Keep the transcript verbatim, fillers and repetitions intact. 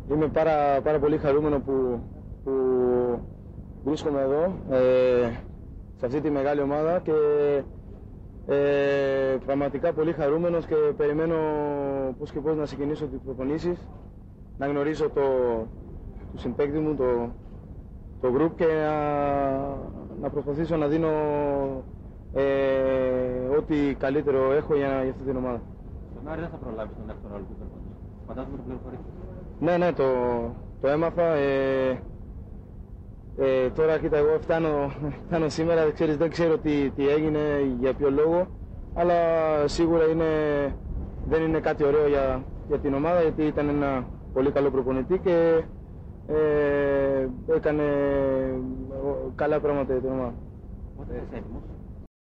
Είμαι πάρα, πάρα πολύ χαρούμενο που, που βρίσκομαι εδώ, ε, σε αυτή τη μεγάλη ομάδα και ε, πραγματικά πολύ χαρούμενος και περιμένω πώς και πώς να ξεκινήσω τις προπονήσεις, να γνωρίσω το, το συμπαίκτη μου, το, το group και να, να προσπαθήσω να δίνω ε, ό,τι καλύτερο έχω για, για αυτή την ομάδα. Στον Άρη δεν θα προλάβεις τον δεύτερο ρόλο του προπονητή. Φαντάζομαι το πληροφορείτε. Ναι, ναι, το, το έμαθα. Ε, ε, τώρα, κοίτα, εγώ φτάνω, φτάνω σήμερα, ξέρεις, δεν ξέρω τι, τι έγινε, για ποιο λόγο, αλλά σίγουρα είναι, δεν είναι κάτι ωραίο για, για την ομάδα, γιατί ήταν ένα πολύ καλό προπονητή και ε, έκανε καλά πράγματα για την ομάδα. Πότε είσαι έτοιμος?